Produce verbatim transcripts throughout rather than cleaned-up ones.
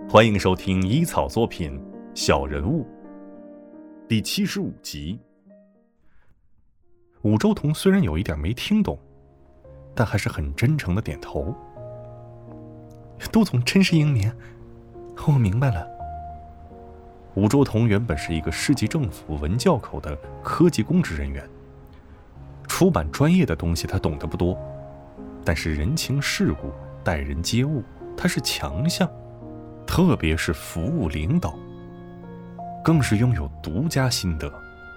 欢迎收听医草作品《小人物》第七十五集。武周彤虽然有一点没听懂，但还是很真诚的点头。 杜总真是英明，我明白了。 武周彤原本是一个市级政府文教口的科级公职人员，出版专业的东西他懂得不多，但是人情世故、待人接物他是强项，特别是服务领导，更是拥有独家心得。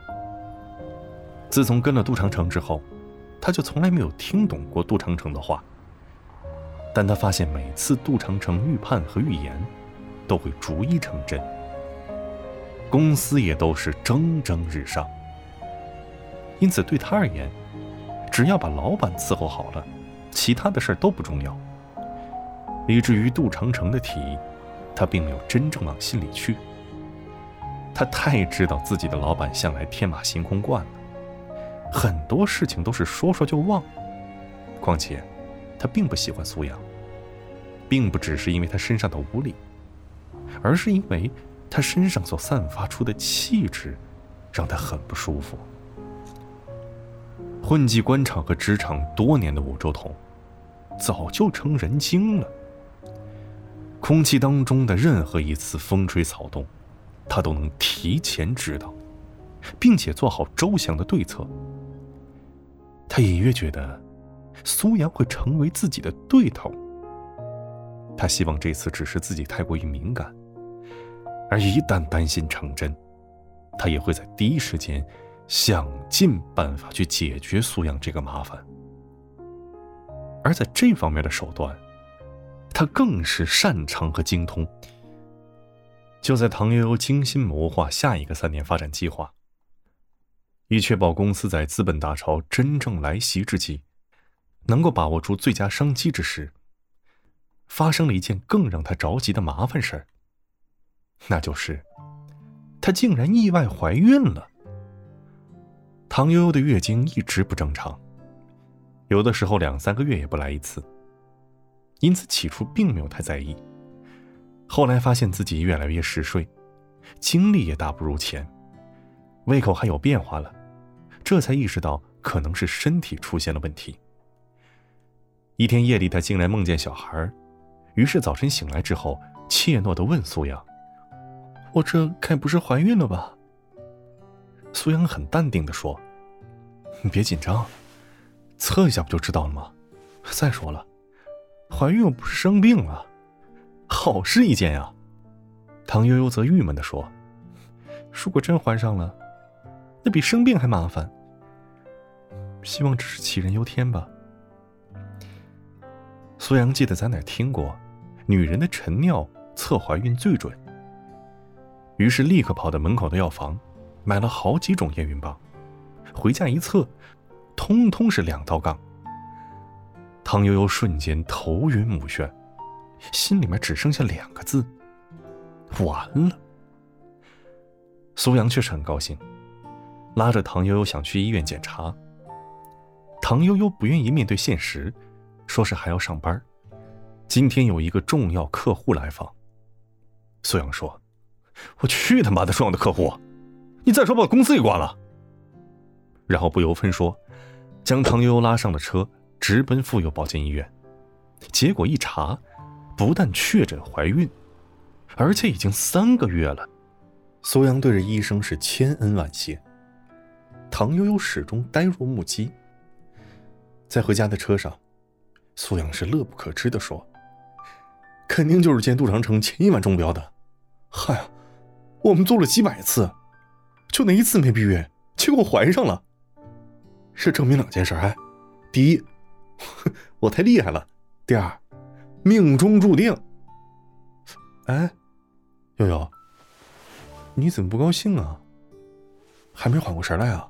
自从跟了杜长城之后，他就从来没有听懂过杜长城的话，但他发现每次杜长城预判和预言都会逐一成真，公司也都是蒸蒸日上。因此对他而言，只要把老板伺候好了，其他的事都不重要。以至于杜长城的提议，他并没有真正往心里去。他太知道自己的老板向来天马行空惯了，很多事情都是说说就忘。况且他并不喜欢苏阳，并不只是因为他身上的无礼，而是因为他身上所散发出的气质让他很不舒服。混迹官场和职场多年的武周彤早就成人精了，空气当中的任何一次风吹草动，他都能提前知道，并且做好周详的对策。他隐约觉得苏阳会成为自己的对头，他希望这次只是自己太过于敏感，而一旦担心成真，他也会在第一时间想尽办法去解决苏阳这个麻烦。而在这方面的手段，他更是擅长和精通。就在唐悠悠精心谋划下一个三年发展计划，以确保公司在资本大潮真正来袭之际能够把握住最佳商机之时，发生了一件更让他着急的麻烦事儿，那就是她竟然意外怀孕了。唐悠悠的月经一直不正常，有的时候两三个月也不来一次，因此起初并没有太在意。后来发现自己越来越嗜睡，精力也大不如前，胃口还有变化了，这才意识到可能是身体出现了问题。一天夜里，他竟然梦见小孩，于是早晨醒来之后怯懦地问苏阳：“ 我这该不是怀孕了吧？” 苏阳很淡定地说：“ 你别紧张，测一下不就知道了吗？再说了，怀孕又不是生病了， 好事一件呀。”唐悠悠则郁闷地说：“ 如果真怀上了，那比生病还麻烦。希望只是杞人忧天吧。” 苏阳记得在哪儿听过，女人的晨尿测怀孕最准，于是立刻跑到门口的药房买了好几种验孕棒，回家一测，通通是两道杠。唐悠悠瞬间头晕目眩，心里面只剩下两个字：完了。苏阳却是很高兴，拉着唐悠悠想去医院检查。唐悠悠不愿意面对现实，说是还要上班，今天有一个重要客户来访。苏阳说：“我去他妈的重要的客户，你再说把公司给关了。”然后不由分说将唐悠悠拉上了车，直奔妇幼保健医院。结果一查，不但确诊怀孕，而且已经三个月了。苏阳对着医生是千恩万谢，唐悠悠始终呆若木鸡。在回家的车上，苏阳是乐不可支地说：“肯定就是见杜长城千亿万中标的。嗨呀，我们做了几百次，就那一次没避孕，结果怀上了。这证明两件事，哎，第一，我太厉害了；第二，命中注定。”哎，悠悠，你怎么不高兴啊？还没缓过神来啊？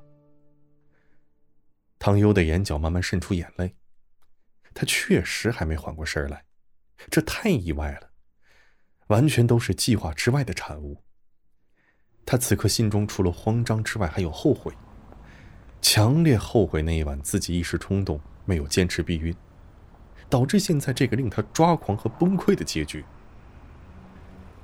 唐悠的眼角慢慢渗出眼泪，他确实还没缓过神来，这太意外了，完全都是计划之外的产物。他此刻心中除了慌张之外还有后悔，强烈后悔那一晚自己一时冲动没有坚持避孕，导致现在这个令他抓狂和崩溃的结局。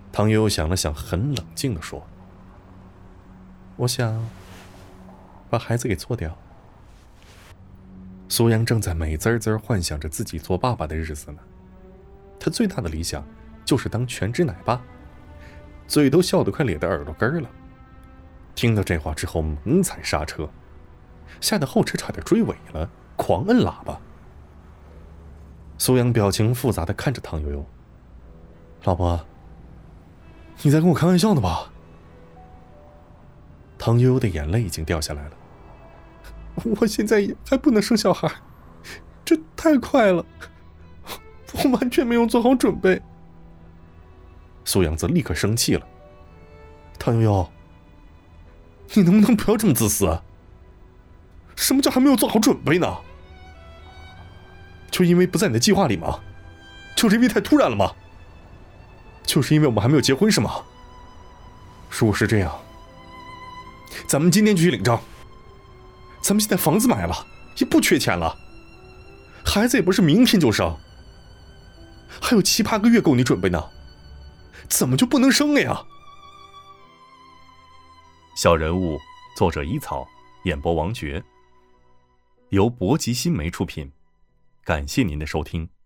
唐悠悠想了想，很冷静地说：“我想把孩子给做掉。”苏阳正在美滋滋幻想着自己做爸爸的日子呢。他最大的理想就是当全职奶爸，嘴都笑得快咧到耳朵根了。听到这话之后，猛踩刹车，吓得后车差点追尾了，狂摁喇叭。苏阳表情复杂地看着唐悠悠：“老婆，你在跟我开玩笑呢吧？”唐悠悠的眼泪已经掉下来了。我现在也还不能生小孩，这太快了，我完全没有做好准备。苏阳则立刻生气了：“唐悠悠，你能不能不要这么自私？什么叫还没有做好准备呢？就因为不在你的计划里吗？就是因为太突然了吗？就是因为我们还没有结婚是吗？如果是这样，咱们今天就去领证。咱们现在房子买了，也不缺钱了，孩子也不是明天就生，还有七八个月够你准备呢，怎么就不能生了呀？” 小人物，作者一草，演播王爵，由博吉新媒出品，感谢您的收听。